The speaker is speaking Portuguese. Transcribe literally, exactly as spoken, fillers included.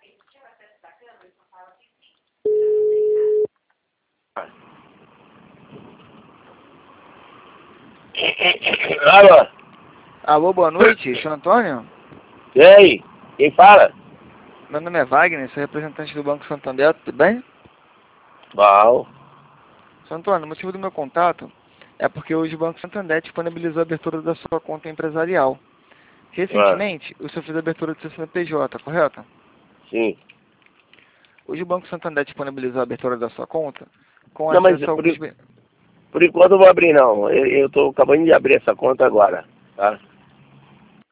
Alô? Alô, boa noite, senhor Antônio? E aí? Quem fala? Meu nome é Wagner, sou representante do Banco Santander, tudo bem? Bom. Senhor Antônio, o motivo do meu contato é porque hoje o Banco Santander disponibilizou a abertura da sua conta empresarial. Ah, Recentemente, o senhor fez a abertura do seu C N P J, correto? sim. Hoje o Banco Santander disponibilizou a abertura da sua conta com Não, mas acesso a por, alguns... ben- por enquanto eu vou abrir não. Eu, eu tô acabando de abrir essa conta agora, tá?